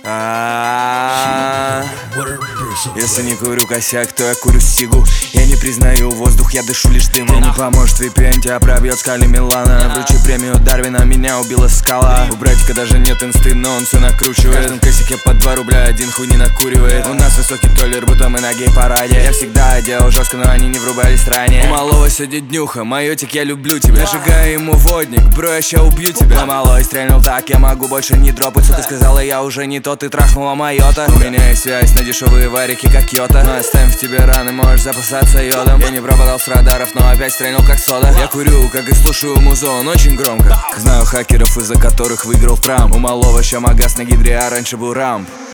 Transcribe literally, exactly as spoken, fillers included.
А-а-а. Если не курю косяк, то я курю сигу. Я не признаю воздух, я дышу лишь дымом. Не поможет ви пи эн, тебя пробьет скали Милана. Вручи премию Дарвина, меня убила скала. У братика даже нет инсты, но он все накручивает. В каждом косяке по два рубля, один хуй не накуривает. У нас высокий толлер, будто мы на гей-параде. Я всегда делал жестко, но они не врубались ранее. У малого сегодня днюха, майотик, я люблю тебя. Нажигаю ему водник, бро, я ща убью тебя. Малой стрельнул так, я могу больше не дропать. Ты сказала, я уже не тот, ты трахнула майота. У меня есть связь на дешевые варики, как йота. Но оставим в тебе раны, можешь запасаться йодом. Я не пропадал с радаров, но опять стрельнул как сода. Я курю, как и слушаю музон, очень громко. Знаю хакеров, из-за которых выиграл в прам. У малого ща магаз на гидре, а раньше был рамп.